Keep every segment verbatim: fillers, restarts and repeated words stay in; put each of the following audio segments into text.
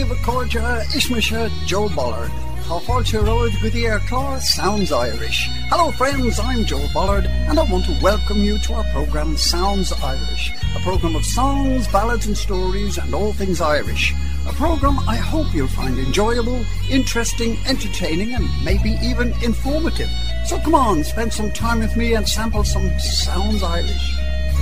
Díomh Cordia, Ishmisha, Joe Bollard. Halfalcha Road, Goodyear Claw, Sounds Irish. Hello friends, I'm Joe Bollard and I want to welcome you to our programme Sounds Irish, a programme of songs, ballads and stories and all things Irish. A programme I hope you'll find enjoyable, interesting, entertaining and maybe even informative. So come on, spend some time with me and sample some Sounds Irish.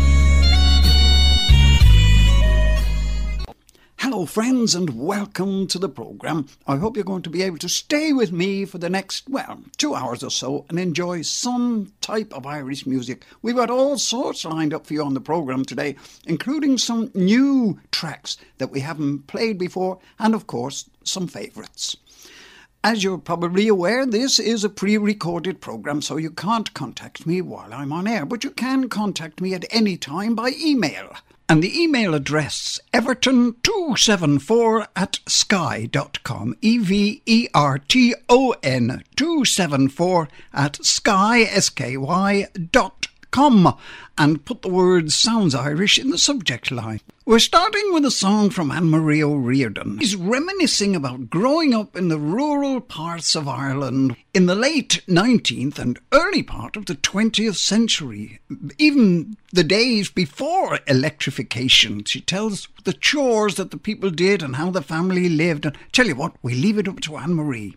Hello friends and welcome to the programme. I hope you're going to be able to stay with me for the next, well, two hours or so and enjoy some type of Irish music. We've got all sorts lined up for you on the programme today, including some new tracks that we haven't played before and of course some favourites. As you're probably aware, this is a pre-recorded programme, so you can't contact me while I'm on air, but you can contact me at any time by email. And the email address, everton two seven four at sky dot com, E V E R T O N two seven four at sky, S K Y, dot com, and put the word Sounds Irish in the subject line. We're starting with a song from Anne-Marie O'Riordan. He's reminiscing about growing up in the rural parts of Ireland in the late nineteenth and early part of the twentieth century, even the days before electrification. She tells the chores that the people did and how the family lived. And tell you what, we leave it up to Anne-Marie.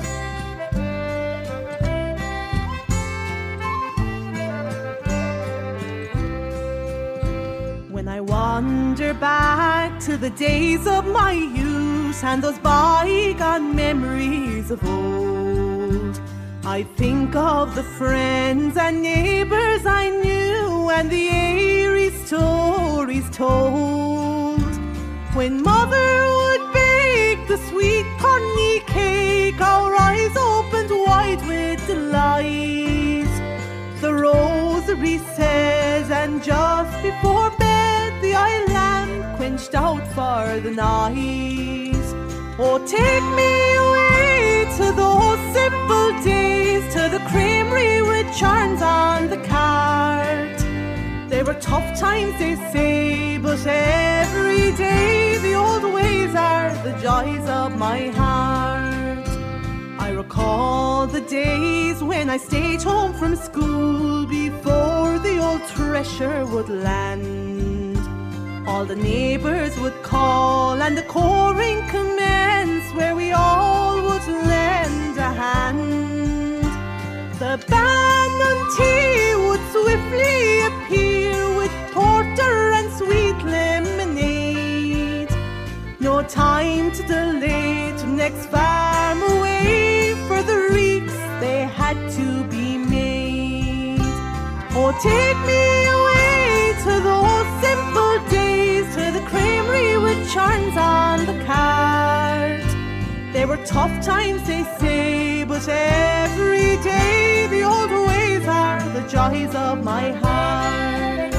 I wander back to the days of my youth and those bygone memories of old. I think of the friends and neighbours I knew and the airy stories told. When mother would bake the sweet honey cake, our eyes opened wide with delight. The rosary says, and just before bed the eye lamp quenched out for the night. Oh, take me away to those simple days, to the creamery with churns on the cart. They were tough times, they say, but every day the old ways are the joys of my heart. I recall the days when I stayed home from school before the old thresher would land. All the neighbours would call and the coring commence, where we all would lend a hand. The Bannon tea would swiftly appear with porter and sweet lemonade. No time to delay to next farm away, for the reeks they had to be made. Oh, take me away to those simple days, to the creamery with churns on the cart. They were tough times, they say, but every day the old ways are the joys of my heart.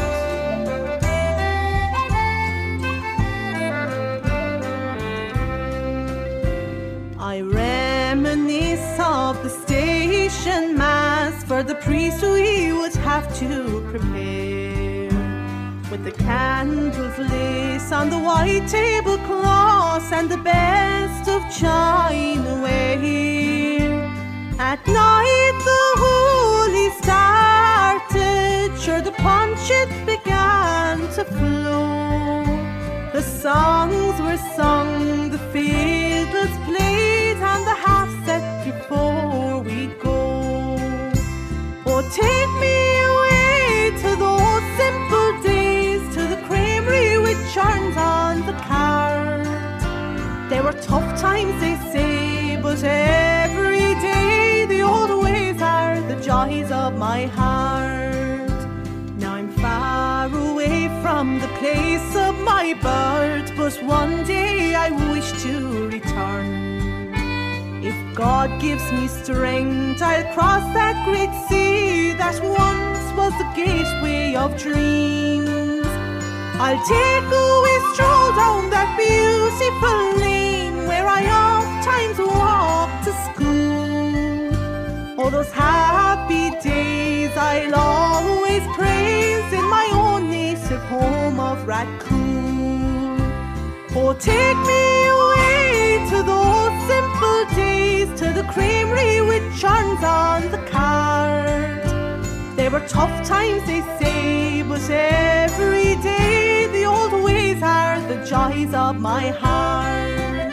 I reminisce of the station mass for the priest we would have to prepare, with the candles lit on the white tablecloths and the best of chinaware. At night the holy started, sure the punch it began to flow. The songs were sung, the fiddles played, and the half set before we go. Oh, take me away to those simple days, to the creamery with churns on the cart. They were tough times, they say, but every day the old ways are the joys of my heart. Now I'm far away from the place of my birth, but one day I wish to return. If God gives me strength, I'll cross that great sea that once was the gateway of dreams. I'll take a wee stroll down that beautiful lane where I oft times walk to school. All those happy days I'll always praise in my own native home of Rathcoole. Oh, take me away to those simple days, to the creamery with churns on the cart. They were tough times, they say, but every day the old ways are the joys of my heart.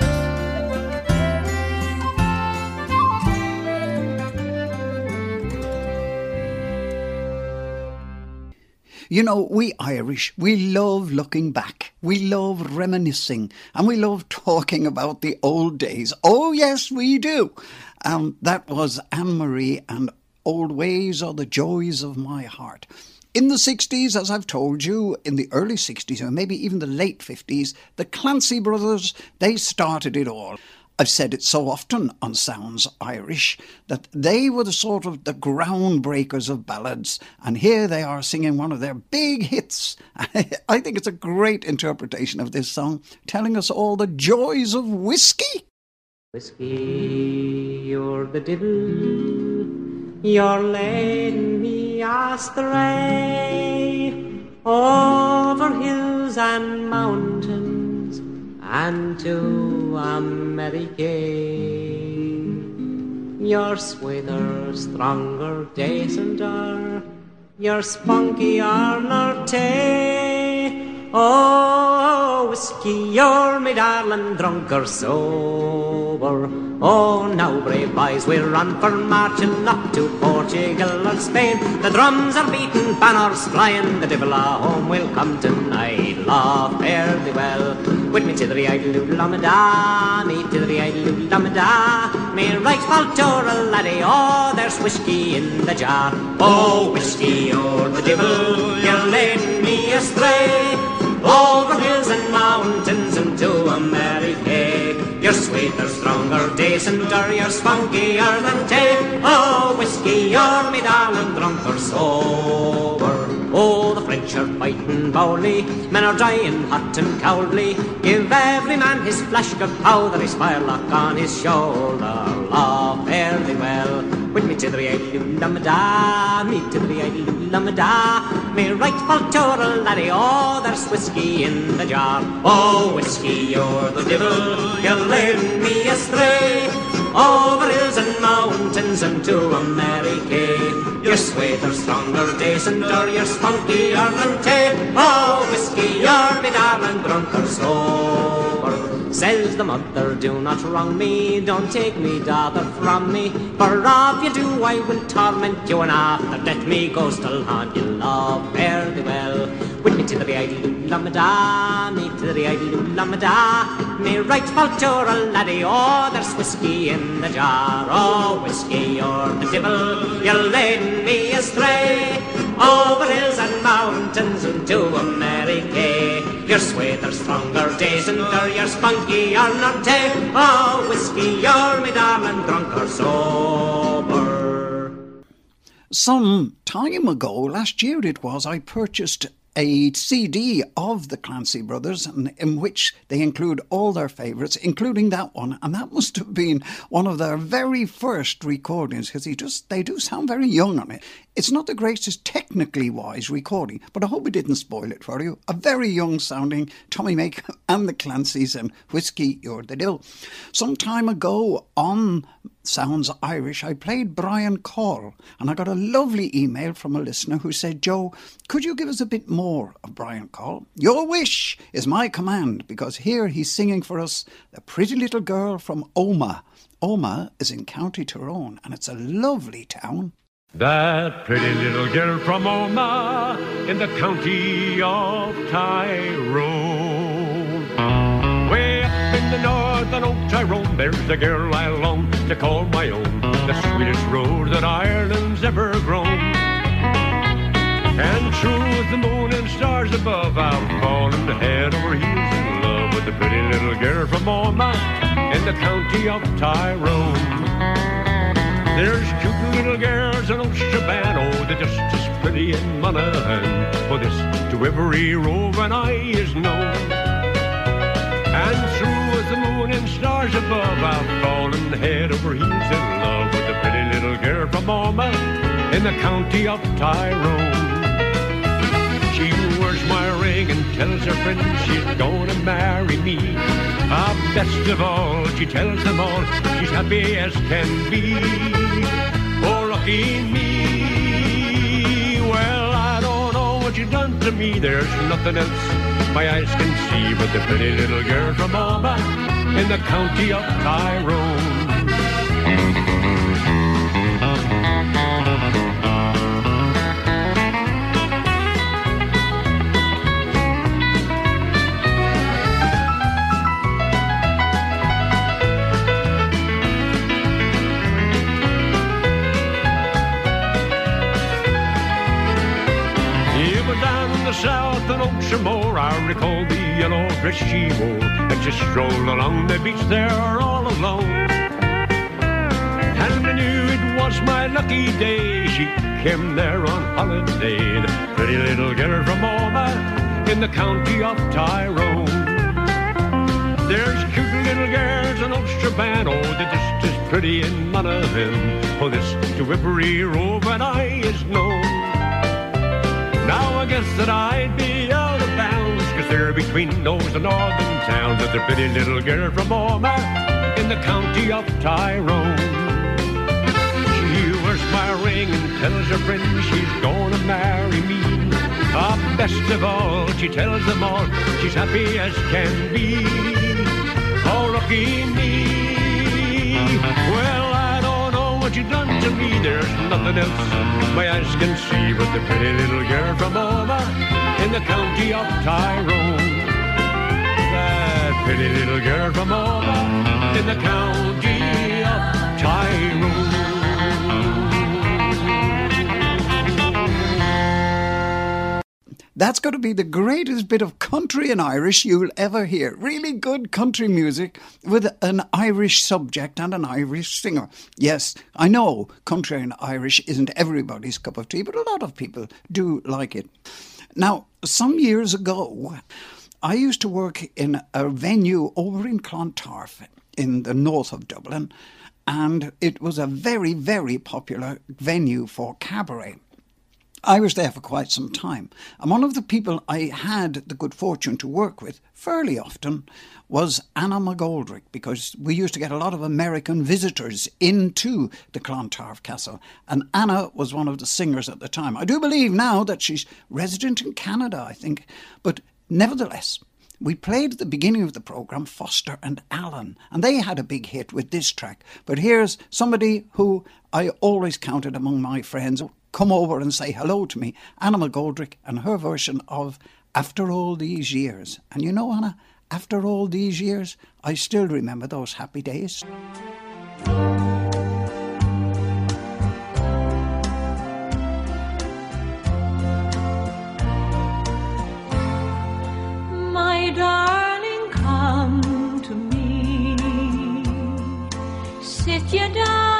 You know, we Irish, we love looking back, we love reminiscing, and we love talking about the old days. Oh yes, we do. Um, that was Anne-Marie and Old Ways Are the Joys of My Heart. In the sixties, as I've told you, in the early sixties, or maybe even the late fifties, the Clancy brothers, they started it all. I've said it so often on Sounds Irish that they were the sort of the groundbreakers of ballads, and here they are singing one of their big hits. I think it's a great interpretation of this song, telling us all the joys of whiskey. Whiskey, you're the devil, you're leading me astray, over hills and mountains and to America. You're sweeter, stronger, decenter, you're spunkier nor tay. Oh, whiskey, you're me darling, drunk or sober. Oh, now, brave boys, we're on for marching up to Portugal or Spain. The drums are beating, banners flying, the devil a home will come tonight. Laugh, fare thee well, with me tiddly-idle-loo-lamada, me tiddly-idle-loo-lamada. Me right Faltora, laddie, oh, there's whiskey in the jar. Oh, whiskey, you're the devil, you're leading me astray, over hills and mountains and to America. You're sweeter, stronger, decenter, you're spunkier than tay. Oh, whiskey, you're me darling, drunk or sober. Oh, the French are fighting bowly, men are dying hot and cowardly. Give every man his flask of powder, his firelock on his shoulder. Laugh, fare thee well, with me tiddly-idle-loo-lamada, me tiddly-idle-loo-lamada. Me right Faltora, laddie, oh, there's whiskey in the jar. Oh, whiskey, you're the devil, you're leading me astray, over hills and mountains and to America. You're sweeter, stronger, decenter, you're spunkier than tay. Oh, whiskey, you're me darling, drunk or sober. Says the mother, do not wrong me, don't take me daughter from me, for if you do I will torment you, and after death me ghost will haunt you. Love, fare thee well, with me tiddly-idle-loo-lamada, me tiddly-idle-loo-lamada. Me right Faltora, laddie, oh, there's whiskey in the jar. Oh, whiskey, you're the devil, you're leading me astray, over hills and mountains and to America. You're sweeter, stronger, decenter, you're spunkier nor tay. Oh, whiskey, you're me darling, drunk or sober. Some time ago, last year it was, I purchased a C D of the Clancy brothers, and in which they include all their favourites, including that one, and that must have been one of their very first recordings, because he just they do sound very young on it. It's not the greatest technically wise recording, but I hope it didn't spoil it for you. A very young sounding Tommy Make and the Clancys and Whiskey, You're the Devil. Some time ago on Sounds Irish, I played Brian Call, and I got a lovely email from a listener who said, Joe, could you give us a bit more of Brian Call? Your wish is my command, because here he's singing for us The Pretty Little Girl from Omagh. Omagh is in County Tyrone, and it's a lovely town. That pretty little girl from Omagh in the county of Tyrone. Way up in the northern of Tyrone, there's a girl I long to call my own, the sweetest rose that Ireland's ever grown. And true as the moon and stars above, I'm falling head over heels in love with the pretty little girl from Omagh in the county of Tyrone. There's cute little girls in Ocean, oh, they're just as pretty in Monaghan, for this to every roving eye is known. And true as the moon and stars above, I'm falling head over heels in love with the pretty little girl from Omagh in the county of Tyrone. She wears my ring and tells her friends she's gonna marry me. Ah, best of all, she tells them all she's happy as can be. Oh, lucky me. Well, I don't know what you've done to me. There's nothing else my eyes can see but the pretty little girl from Alma in the county of Tyrone. South and Oxmoor, I recall the yellow dress she wore as she strolled along the beach there all alone. And I knew it was my lucky day. She came there on holiday, the pretty little girl from Alma in the county of Tyrone. There's cute little girls in Ulster-ban, oh, they're just as pretty in none of them. Oh, this to every rove and eye is known. Now I guess that I'd be out of bounds, cause they're between those the northern towns of the pretty little girl from Alma in the county of Tyrone. She wears my ring and tells her friends she's gonna marry me. Ah, best of all, she tells them all she's happy as can be. Oh, lucky me. Well, I don't know what you've done to me. There's nothing else my eyes can see but the pretty little girl from Alma in the county of Tyrone. That pretty little girl from Alma in the county of Tyrone. That's going to be the greatest bit of country and Irish you'll ever hear. Really good country music with an Irish subject and an Irish singer. Yes, I know country and Irish isn't everybody's cup of tea, but a lot of people do like it. Now, some years ago, I used to work in a venue over in Clontarf in the north of Dublin, and it was a very, very popular venue for cabaret. I was there for quite some time, and one of the people I had the good fortune to work with fairly often was Anna McGoldrick, because we used to get a lot of American visitors into the Clontarf Castle, and Anna was one of the singers at the time. I do believe now that she's resident in Canada, I think, but nevertheless, we played at the beginning of the programme Foster and Allen, and they had a big hit with this track. But here's somebody who I always counted among my friends come over and say hello to me, Anna McGoldrick, and her version of After All These Years. And you know, Anna, after all these years, I still remember those happy days. My darling, come to me, sit you down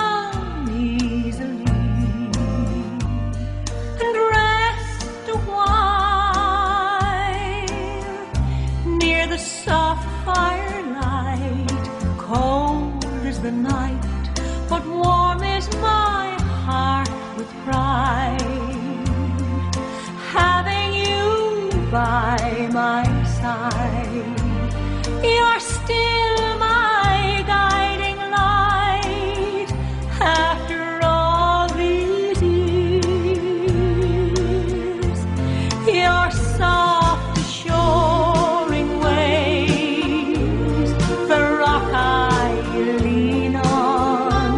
soft firelight. Cold is the night, but warm is my heart with pride. Having you by my side, you're still my guiding light. After all these years, you're soft assuring lean on,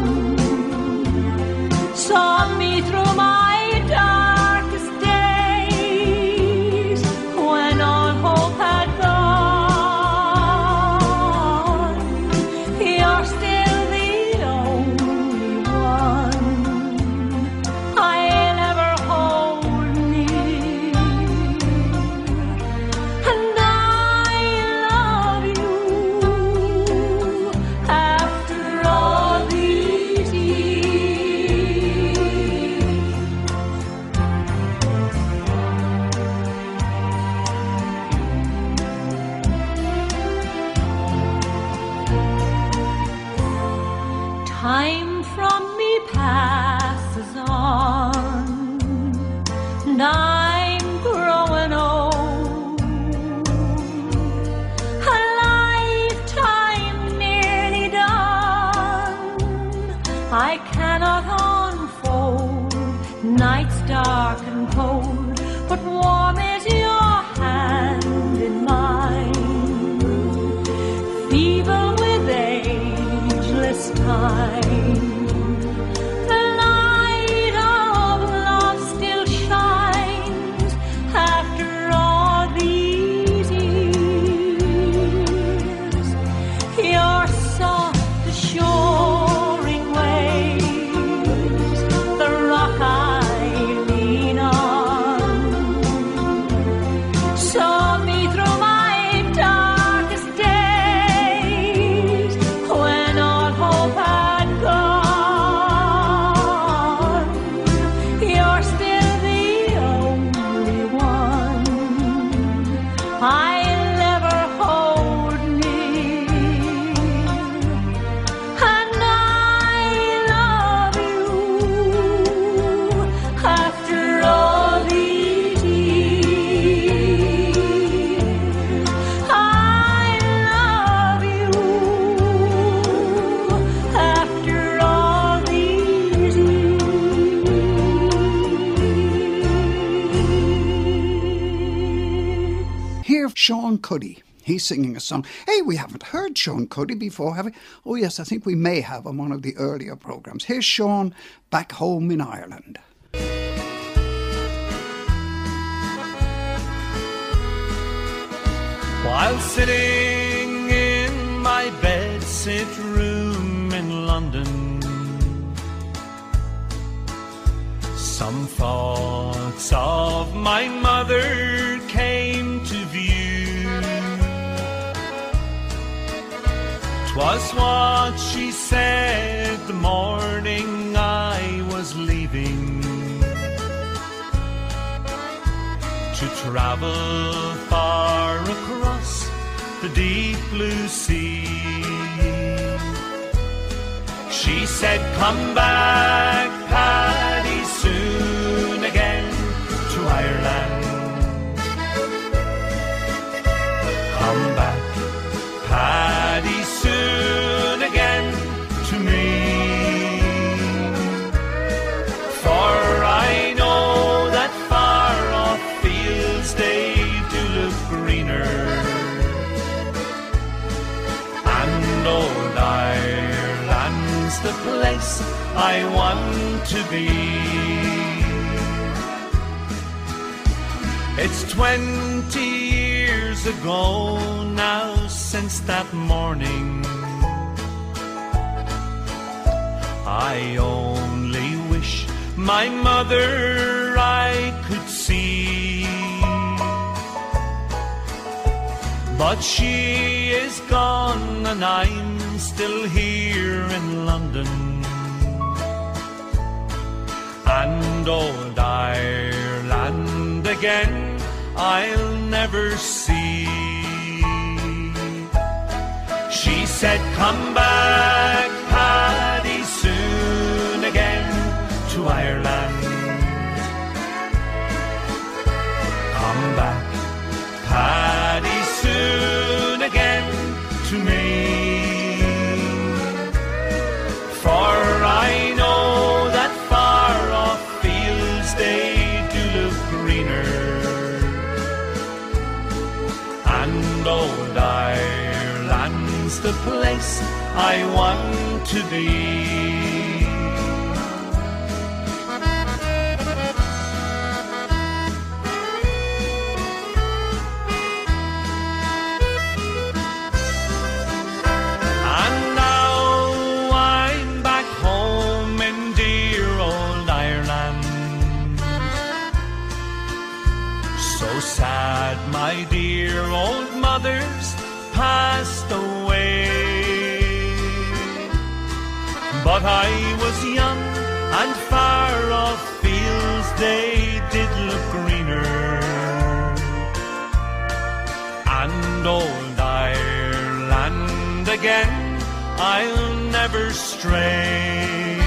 saw me through my darkest days when all hope had gone. You're still the only one I'll ever hold near, and I love you. Time from me passes on, and I'm growing old. A lifetime fever with ageless time. The light of love still shines after all these years. Your soft assuring ways, the rock I lean on, saw me through my darkest days when all hope had gone. You're still the only one I'll ever hold near, and I love you after all these years. I love you after all these years. Hear Sean Cuddy. He's singing a song. Hey, we haven't heard Sean Cuddy before, have we? Oh, yes, I think we may have on one of the earlier programmes. Here's Sean back home in Ireland. While sitting in my bedsit room in London, some thoughts of my mother came to view. 'Twas what she said the morning I was leaving to travel far across the deep blue sea. She said, come back, Paddy, soon again to Ireland. Come back, Paddy, soon again to me. For I know that far off fields they do look greener, and old Ireland's the place I want to be. It's twenty years ago now since that morning. I only wish my mother I could see, but she is gone and I'm still here in London, and old Ireland again I'll never see. She said, come back, Paddy, soon again to Ireland. Come back, Paddy, soon again to me. For I know that far off fields they do look greener, and old Ireland's the place I want to be. And now I'm back home in dear old Ireland. So sad my dear old mother's passed away, but I was young and far off fields they did look greener, and old Ireland again I'll never stray.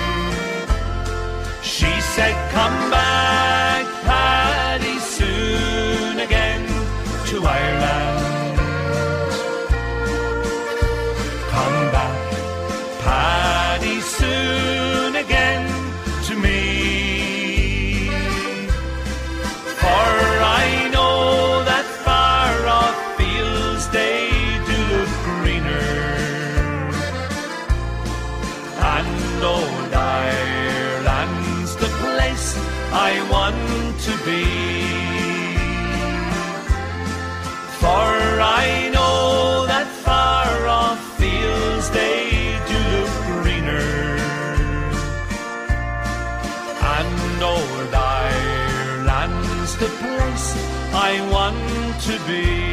She said, come back, Paddy, soon again to Ireland. Come back, Paddy, soon again to me. For I know that far off fields they do look green, I want to be. For I know that far off fields they do look greener, and Old Ireland's the place I want to be.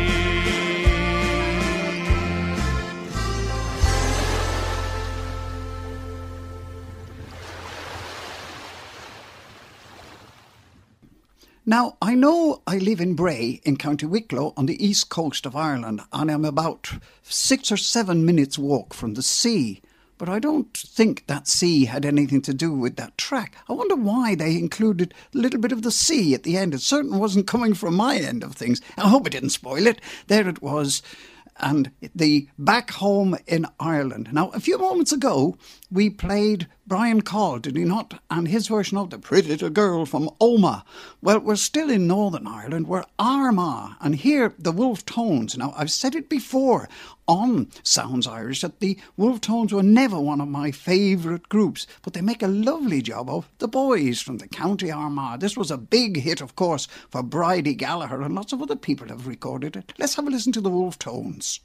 Now, I know I live in Bray in County Wicklow on the east coast of Ireland, and I'm about six or seven minutes walk from the sea. But I don't think that sea had anything to do with that track. I wonder why they included a little bit of the sea at the end. It certainly wasn't coming from my end of things. I hope it didn't spoil it. There it was. And the Back Home in Ireland. Now, a few moments ago, we played Brian Call, did he not? And his version of The Pretty Little Girl from Omagh. Well, we're still in Northern Ireland. We're Armagh. And here, the Wolfe Tones. Now, I've said it before on Sounds Irish that the Wolfe Tones were never one of my favourite groups, but they make a lovely job of The Boys from the County Armagh. This was a big hit, of course, for Bridie Gallagher, and lots of other people have recorded it. Let's have a listen to the Wolfe Tones.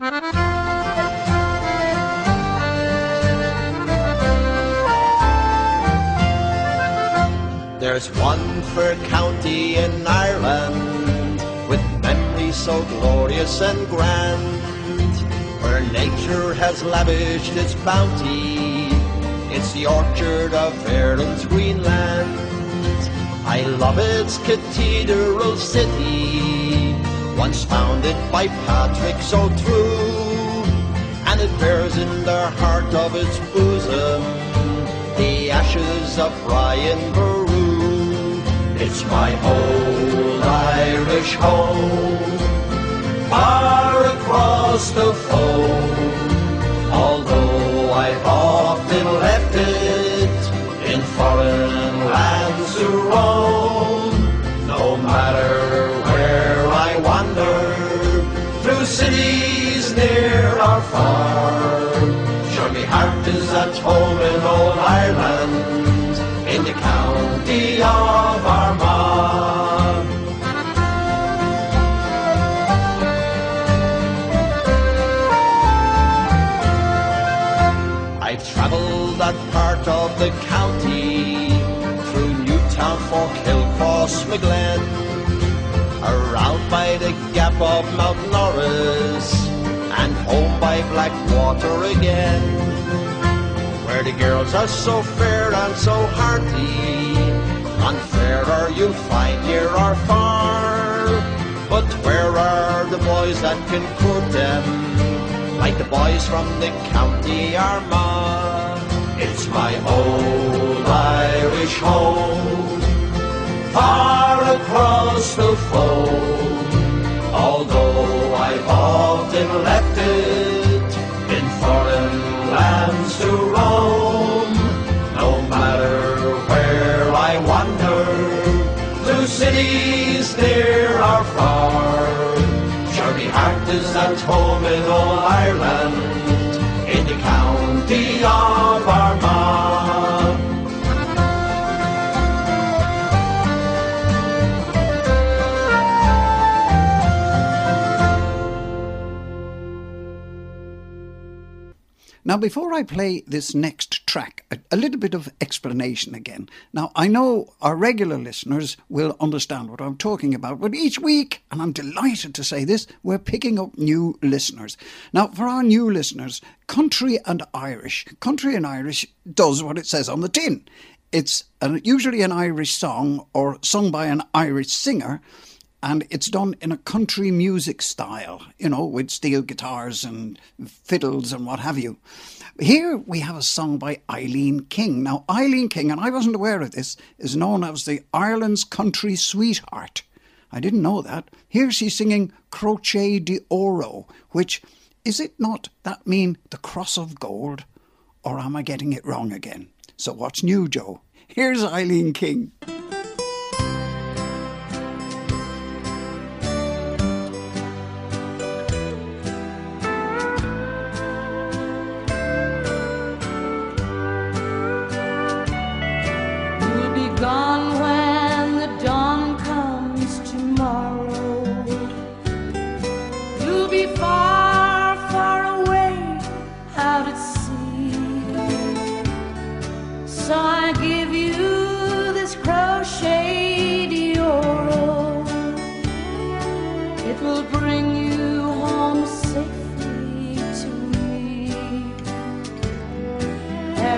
There's one fair county in Ireland with memories so glorious and grand, where nature has lavished its bounty. It's the orchard of Ireland's green land. I love its cathedral city, once founded by Patrick so true, and it bears in the heart of its bosom the ashes of Brian Boru. It's my old Irish home, far across the foam, although I've often left it in foreign lands to roam. No matter where I wander, through cities near or far, sure me heart is at home in old Ireland, in the county of Armagh. I've travelled that part of the county, through Newtown, Forkhill, Crossmaglen, around by the gap of Mount Norris, and home by Blackwater again, where the girls are so fair and so hearty, and fairer you'll find near or far. But where are the boys that can court them, like the boys from the county Armagh? It's my old Irish home, far across the foam, although I've often left it in foreign lands to roam. No matter where I wander, through cities near or far, sure me heart is at home in old Ireland, in the county of Armagh. Now, before I play this next track, a, a little bit of explanation again. Now, I know our regular listeners will understand what I'm talking about, but each week, and I'm delighted to say this, we're picking up new listeners. Now, for our new listeners, Country and Irish. Country and Irish does what it says on the tin. It's an, usually an Irish song or sung by an Irish singer, and it's done in a country music style, you know, with steel guitars and fiddles and what have you. Here we have a song by Eileen King. Now, Eileen King, and I wasn't aware of this, is known as the Ireland's country sweetheart. I didn't know that. Here she's singing Croce d'Oro, which, is it not that mean the cross of gold? Or am I getting it wrong again? So what's new, Joe? Here's Eileen King. Gone when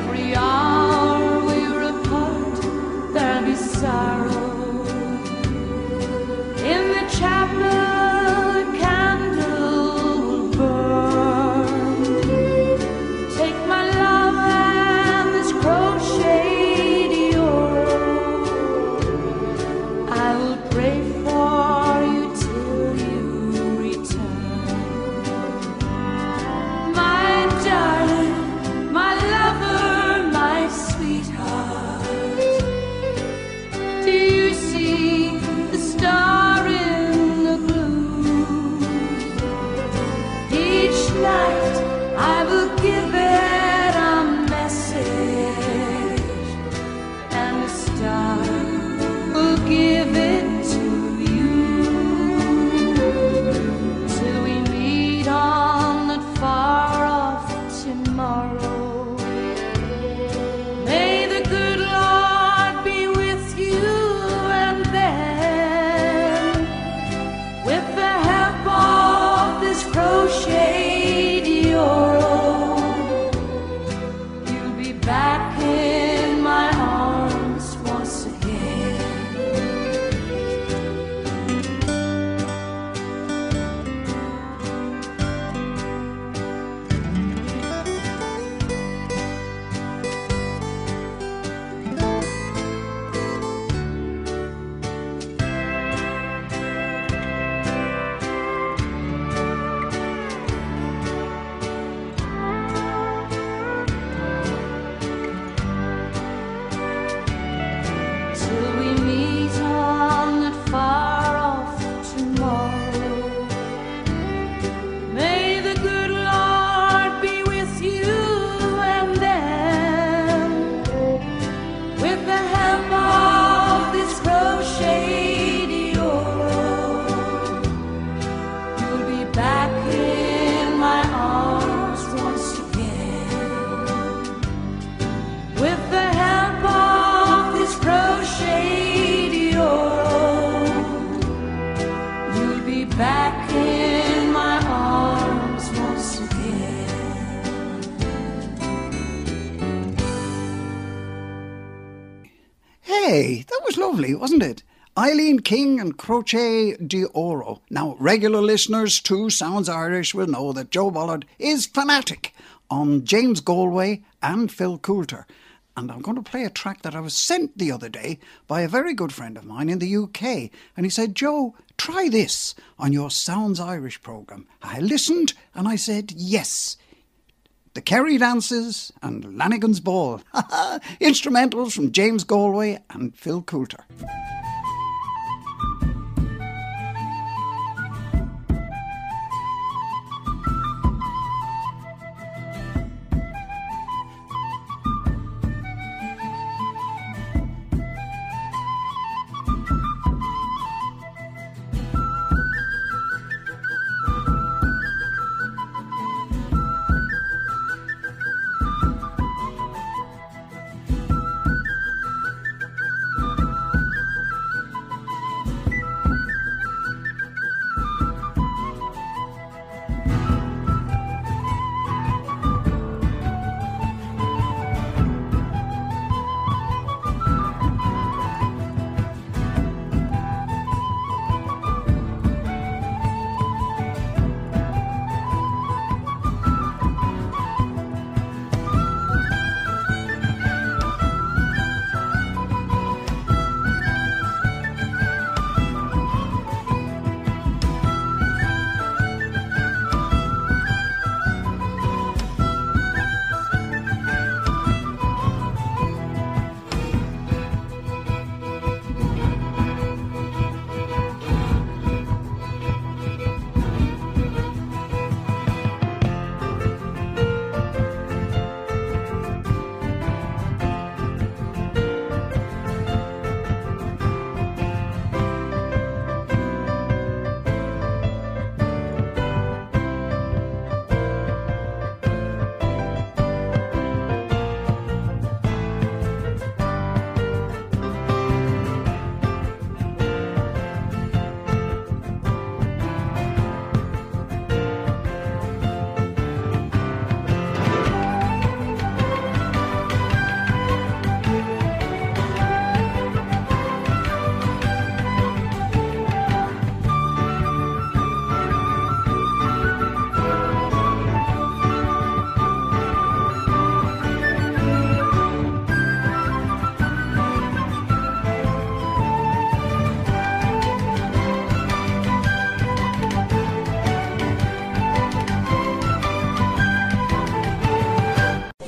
Every hour we're apart, there'll be sorrow. In the chapel, a candle will burn. Take my love and this crocheted euro. I will pray for you till you return. My darling, my lover, my sweetheart. Do you see the star in the blue? Each night I will give it a message, and the star will give it to you, till we meet on that far off tomorrow. May the good Lord be with you, and then, with the help of this crocheted euro, you'll be back in my arms once again. Till we meet on that far off tomorrow. May the good Lord be with you, and then, with the help of this crocheted euro, you'll be back in my arms once again. With the help of this crocheted euro, you'll be back in my arms once again. Hey, that was lovely, wasn't it? Eileen King and Crochet d'Oro. Now, regular listeners to Sounds Irish will know that Joe Bollard is fanatic on James Galway and Phil Coulter. And I'm going to play a track that I was sent the other day by a very good friend of mine in the U K. And he said, Joe, try this on your Sounds Irish programme. I listened and I said, yes. The Kerry Dances and Lanigan's Ball. Instrumentals from James Galway and Phil Coulter.